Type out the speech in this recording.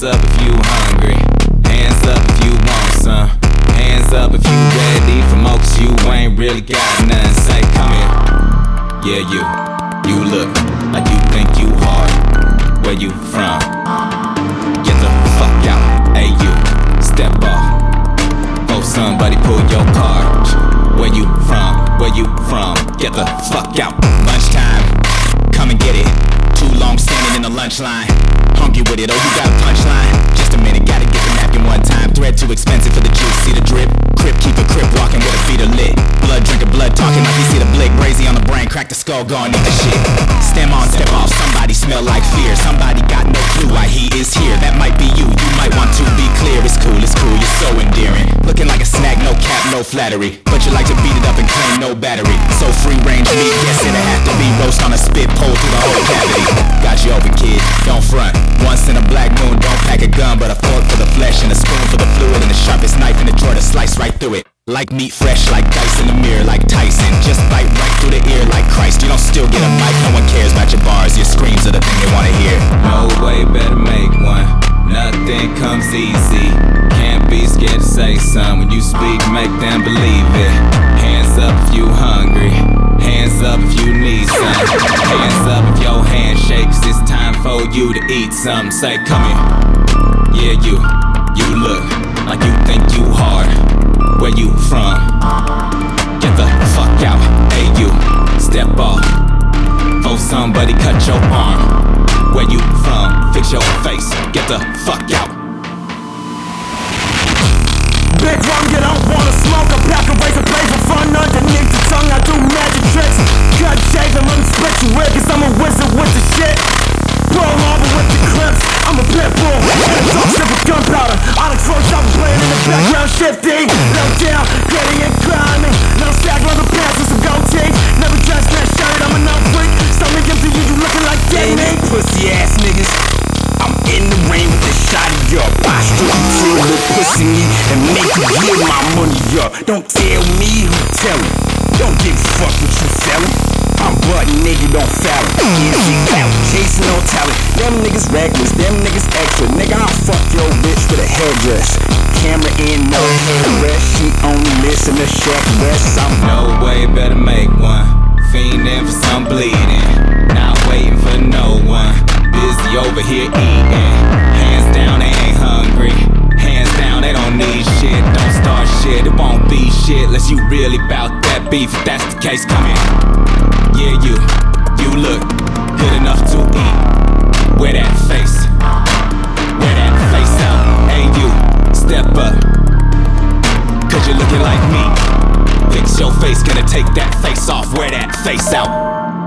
Hands up if you hungry. Hands up if you want some. Hands up if you ready for more, 'cause you ain't really got nothing. Say, come here. Yeah, you look like you think you hard. Where you from? Get the fuck out. Hey, you, step off. Oh, somebody pull your car. Where you from? Where you from? Get the fuck out. Lunchtime, come and get it. Too long standing in the lunch line. Hungry with it, oh, you got a punchline? Just a minute, gotta get the napkin one time. Thread too expensive for the juice, see the drip. Crip, keep a crip walking with her feet are lit. Blood drinking, blood talking like you see the blick. Brazy on the brain, crack the skull, go and eat the shit. Stem on, step off, somebody smell like fear. Somebody got no clue why he is here. That might be you might want to be clear. It's cool, you're so endearing. Looking like a snack, no cap, no flattery. But you like to beat it up and claim no battery. So free range meat, yes, it'll have to be roast on a spit pole through the whole cavity. Got you open, kid, don't front. Once in a black moon, don't pack a gun, but a fork for the flesh and a spoon for the fluid and the sharpest knife in the drawer to slice right through it. Like meat fresh, like dice in the mirror, like Tyson. Just bite right through the ear like Christ. You don't still get a mic, no one cares about your bars. Your screams are the thing they wanna hear. No way, better make one. Nothing comes easy. Can't be scared to say something. When you speak, make them believe it. Hands up if you hungry. Hands up if you need some. Hands up if your hand shakes. It's time for you to eat something. Say, come here. Yeah, you look like you think you hard. Where you from? Get the fuck out. Hey, you, step off. Oh, somebody cut your arm. Where you from? Fix your face. Get the fuck out. Big rum, you don't wanna smoke. A pack of razor blades for fun underneath the tongue. I do magic tricks. Cut shave and let me split you with, 'cause I'm a wizard with the shit. Blow over with the clips. I'm a pit bull. And a dog shit with gunpowder. All the close up playing in the background shifty. Low down, gritty and grimy. No sag leather pants with some gold teeth. Never dressed that shirt, I'm a no freak. Stomach empty, you looking like dead meat. Pussy ass niggas. I'm in the rain with a shot of your posture. You chill with pussy me and make you give my money up. Don't tell me who tell it. Don't give a fuck what you sellin'. I'm butt nigga, don't foul it. Yeah, chasing no talent. Them niggas reckless, them niggas extra. Nigga, I'll fuck your bitch with a headdress. Camera in, no headrest. She only listen to Shaq West. No way, better make one. Fiending for some bleeding. Not waiting for no one. Busy over here eating. Hands down, they ain't hungry. Hands down, they don't need shit. Don't start shit, it won't be shit unless you really bout that beef. If that's the case, come here. Yeah, you look good enough to eat. Wear that face. Wear that face out. Hey, you, step up. 'Cause you're looking like me. Fix your face, gonna take that face off. Wear that face out.